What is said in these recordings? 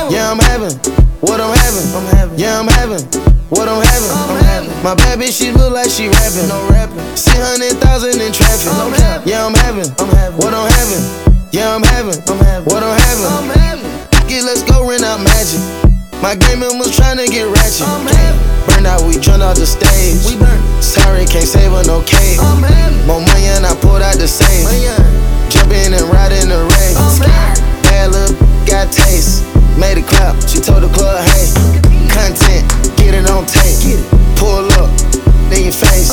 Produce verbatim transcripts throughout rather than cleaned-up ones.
Yeah, I'm having what I'm having. I'm having. Yeah, I'm having what I'm having. I'm having. My bad bitch, she look like she rapping. No rapping. See hundred thousand in traffic. No cap. Yeah, I'm having. I'm having what I'm having. Yeah, I'm having. I'm having what I'm having. I'm having. Get, let's go rent out Magic. My gaming was tryna get ratchet. I'm having. Burn out, we turned off the stage. We burn. Sorry, can't save her no cake. I'm having. More money and I pulled out the safe. Jump in and ride in the race. Bad little got taste. Made it clap, she told the club, hey, content, get it on tape. Pull up, in your face.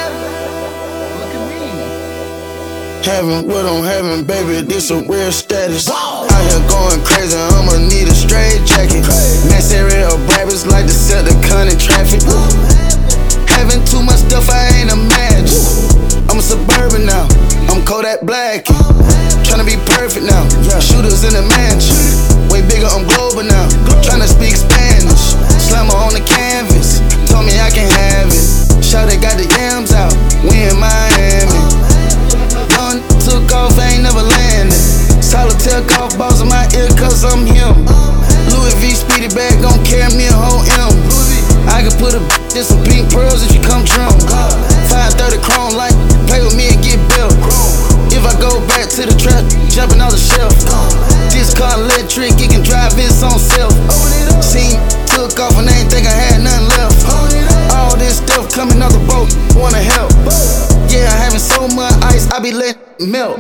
Having what I'm having, baby, this a real status. Out here going crazy, I'ma need a straight jacket. Mass area of rabbits like to set the cunt in traffic. Having too much stuff I ain't imagine. I'm a suburban now, I'm Kodak Black. Tryna be perfect now, shooters in the mansion. Way bigger, I'm global now. Tryna speak Spanish. Slammer on the canvas. Told me I can have it. Shawty got the yams out. We in Miami. Young took off, ain't never landed. Solitaire golf balls in my ear, cause I'm him. Louis V speedy bag gon' carry me a whole M. I can put a in some pink pearls if you come drunk. five thirty chrome like play with me and get built. If I go back to the trap, jumping off the shelf. This car electric, it can drive its own self. Seen took off and they ain't think I had nothing left. All this stuff coming off the boat, wanna help. Yeah, I having so much ice, I be letting it melt.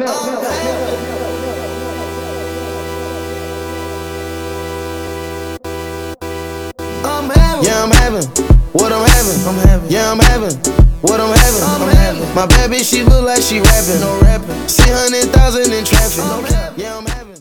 Yeah, I'm having what I'm having. I'm having. Yeah, I'm having what I'm having. I'm having. My bad bitch, she look like she rapping. No rapping. See hundred thousand in traffic. Yeah, I'm having.